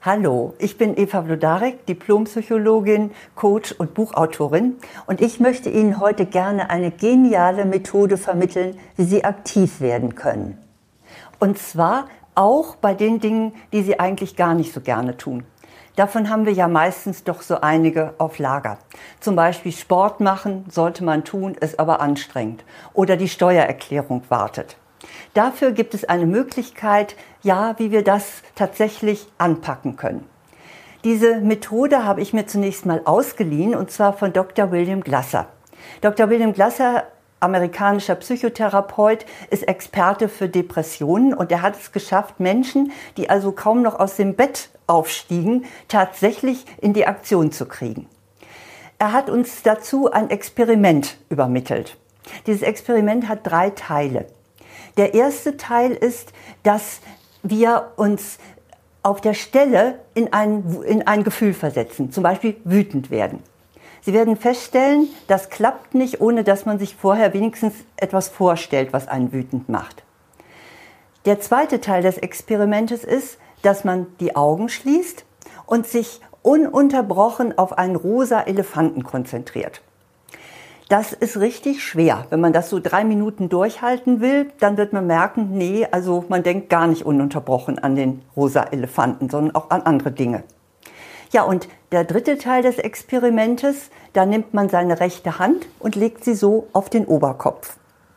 Hallo, ich bin Eva Vlodarek, Diplompsychologin, Coach und Buchautorin und ich möchte Ihnen heute gerne eine geniale Methode vermitteln, wie Sie aktiv werden können. Und zwar auch bei den Dingen, die Sie eigentlich gar nicht so gerne tun. Davon haben wir ja meistens doch so einige auf Lager. Zum Beispiel Sport machen sollte man tun, ist aber anstrengend. Oder die Steuererklärung wartet. Dafür gibt es eine Möglichkeit, wie wir das tatsächlich anpacken können. Diese Methode habe ich mir zunächst mal ausgeliehen, und zwar von Dr. William Glasser. Dr. William Glasser, amerikanischer Psychotherapeut, ist Experte für Depressionen und er hat es geschafft, Menschen, die also kaum noch aus dem Bett aufstiegen, tatsächlich in die Aktion zu kriegen. Er hat uns dazu ein Experiment übermittelt. Dieses Experiment hat 3 Teile. Der erste Teil ist, dass wir uns auf der Stelle in ein Gefühl versetzen, zum Beispiel wütend werden. Sie werden feststellen, das klappt nicht, ohne dass man sich vorher wenigstens etwas vorstellt, was einen wütend macht. Der zweite Teil des Experimentes ist, dass man die Augen schließt und sich ununterbrochen auf einen rosa Elefanten konzentriert. Das ist richtig schwer. Wenn man das so 3 Minuten durchhalten will, dann wird man merken, nee, also man denkt gar nicht ununterbrochen an den rosa Elefanten, sondern auch an andere Dinge. Ja, und der dritte Teil des Experimentes, da nimmt man seine rechte Hand und legt sie so auf den Oberkopf.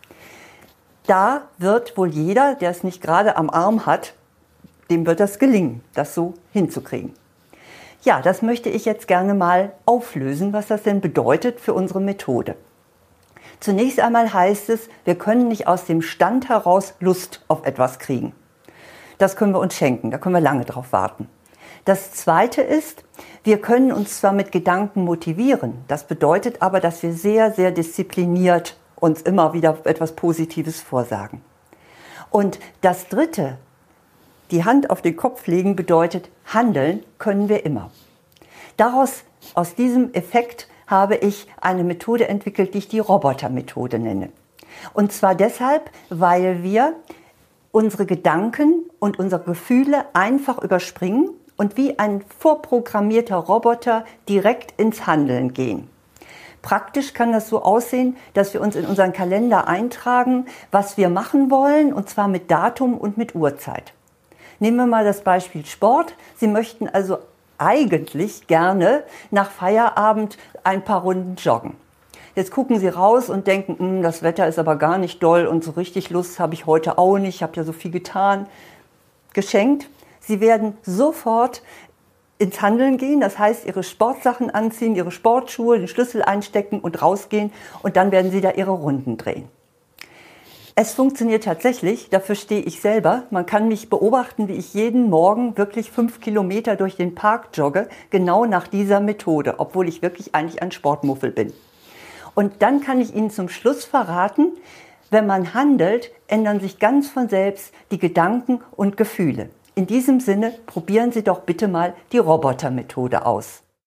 Da wird wohl jeder, der es nicht gerade am Arm hat, dem wird das gelingen, das so hinzukriegen. Ja, das möchte ich jetzt gerne mal auflösen, was das denn bedeutet für unsere Methode. Zunächst einmal heißt es, wir können nicht aus dem Stand heraus Lust auf etwas kriegen. Das können wir uns schenken, da können wir lange drauf warten. Das Zweite ist, wir können uns zwar mit Gedanken motivieren, das bedeutet aber, dass wir sehr, sehr diszipliniert uns immer wieder etwas Positives vorsagen. Und das Dritte, die Hand auf den Kopf legen, bedeutet, handeln können wir immer. Aus diesem Effekt habe ich eine Methode entwickelt, die ich die Roboter-Methode nenne. Und zwar deshalb, weil wir unsere Gedanken und unsere Gefühle einfach überspringen und wie ein vorprogrammierter Roboter direkt ins Handeln gehen. Praktisch kann das so aussehen, dass wir uns in unseren Kalender eintragen, was wir machen wollen, und zwar mit Datum und mit Uhrzeit. Nehmen wir mal das Beispiel Sport. Sie möchten also eigentlich gerne nach Feierabend ein paar Runden joggen. Jetzt gucken Sie raus und denken, das Wetter ist aber gar nicht doll und so richtig Lust habe ich heute auch nicht, ich habe ja so viel getan. Geschenkt. Sie werden sofort ins Handeln gehen, das heißt Ihre Sportsachen anziehen, Ihre Sportschuhe, den Schlüssel einstecken und rausgehen, und dann werden Sie da Ihre Runden drehen. Es funktioniert tatsächlich, dafür stehe ich selber. Man kann mich beobachten, wie ich jeden Morgen wirklich 5 Kilometer durch den Park jogge, genau nach dieser Methode, obwohl ich wirklich eigentlich ein Sportmuffel bin. Und dann kann ich Ihnen zum Schluss verraten, wenn man handelt, ändern sich ganz von selbst die Gedanken und Gefühle. In diesem Sinne, probieren Sie doch bitte mal die Roboter-Methode aus.